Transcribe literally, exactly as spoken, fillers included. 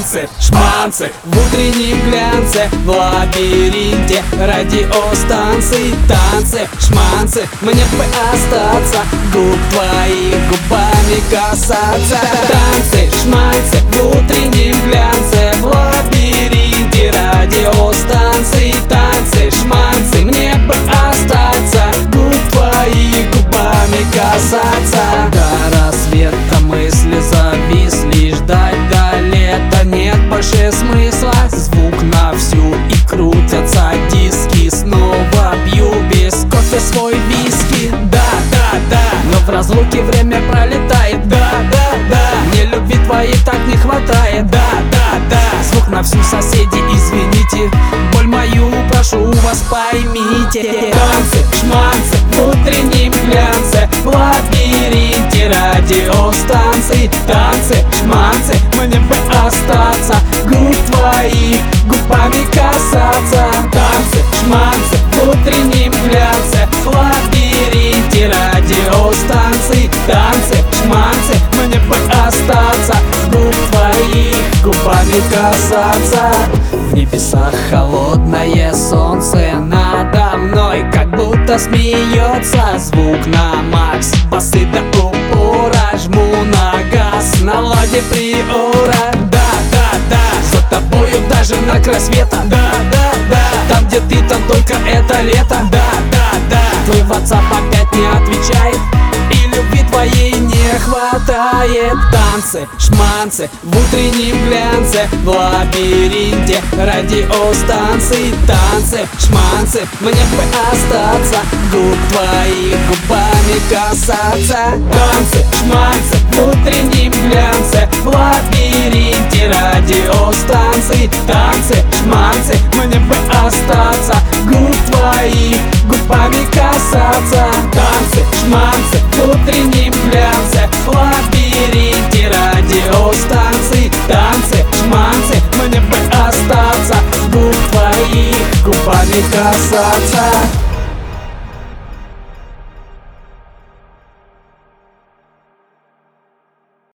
Танцы, шманцы в утреннем глянце, в лабиринте радиостанций. Танцы, шманцы, мне бы остаться, губ твоих губами касаться. Танцы, шманцы в утреннем глянце, в лабиринте радиостанций. Танцы, шманцы, мне бы остаться, губ твоих губами касаться. До рассвета мысли зависли, ждать до лета нет больше смысла. Звук на всю и крутятся диски, снова пью без кофе свой виски. Да, да, да, но в разлуке время пролетает. Да, да, да, мне любви твоей так не хватает. Да, да, да, звук на всю, соседи, извините, боль мою прошу вас поймите. Танцы, шманцы в утреннем глянце, в лабиринте радиостанций. Танцы, шманцы, мне бы остаться, губ твоих губами касаться. Танцы, шманцы в утреннем глянце, в лабиринте радиостанций. Танцы, шманцы, мне бы остаться, губ твоих губами касаться. В небесах холодное солнце надо мной, как будто смеется. Звук на макс, басы до упора, жму на газ, на ладе приора. Да, да, да, за тобою даже на край света. Да, да, да, там где ты, там только это лето. Да, да, да, твой WhatsApp опять не отвечает, и любви твоей не хватает. Танцы, шманцы в утреннем глянце, в лабиринте радиостанций. Танцы, шманцы, мне бы остаться, губ твоих губами касаться. Танцы, шманцы в утреннем глянце, в лабиринте радиостанций. Танцы, шманцы, мне бы остаться, губ твоих губами касаться. Танцы, шманцы в утреннем глянце, в лабиринте радиостанций. Танцы, шманцы, мне бы остаться, губ твоих губами касаться.